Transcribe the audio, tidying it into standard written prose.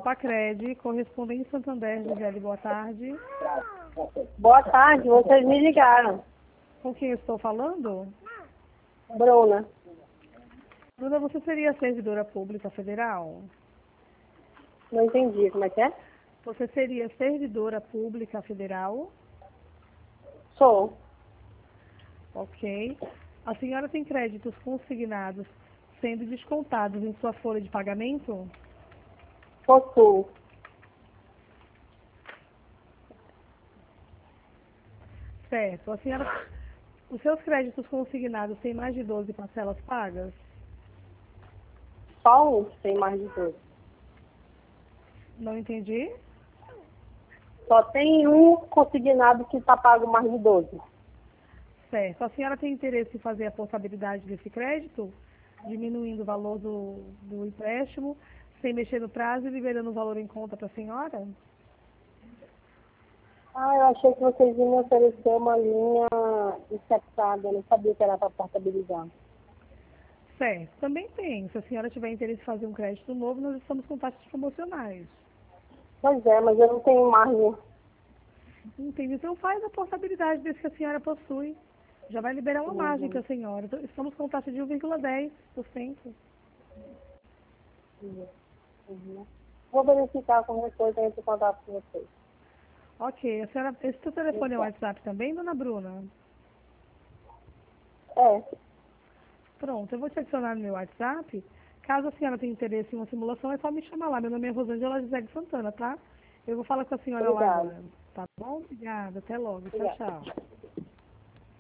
Pacred, correspondente em Santander, Gisele, boa tarde. Boa tarde, vocês me ligaram. Com quem eu estou falando? Bruna. Bruna, você seria servidora pública federal? Não entendi, como é que é? Você seria servidora pública federal? Sou. Ok. A senhora tem créditos consignados sendo descontados em sua folha de pagamento? Possuo. Certo. A senhora, os seus créditos consignados têm mais de 12 parcelas pagas? Só um que tem mais de 12. Não entendi. Só tem um consignado que está pago mais de 12. Certo. A senhora tem interesse em fazer a portabilidade desse crédito, diminuindo o valor do empréstimo, sem mexer no prazo e liberando o valor em conta para a senhora? Ah, eu achei que vocês iam me oferecer uma linha inceptada. Eu não sabia que era para portabilizar. Certo. Também tem. Se a senhora tiver interesse em fazer um crédito novo, nós estamos com taxas promocionais. Pois é, mas eu não tenho margem. Entendi. Então faz a portabilidade desse que a senhora possui. Já vai liberar uma margem para Uhum. a senhora. Então, estamos com taxa de 1,10%. Uhum. Vou verificar qualquer coisa e entro em contato com vocês. Ok. A senhora, esse seu telefone é o WhatsApp também, dona Bruna? É, Pronto, eu vou te adicionar no meu WhatsApp. Caso a senhora tenha interesse em uma simulação, é só me chamar lá. Meu nome é Rosângela Gisele Santana, tá? Eu vou falar com a senhora lá obrigada. agora. Tá bom? Obrigada. Até logo. Tchau, Obrigada. tchau.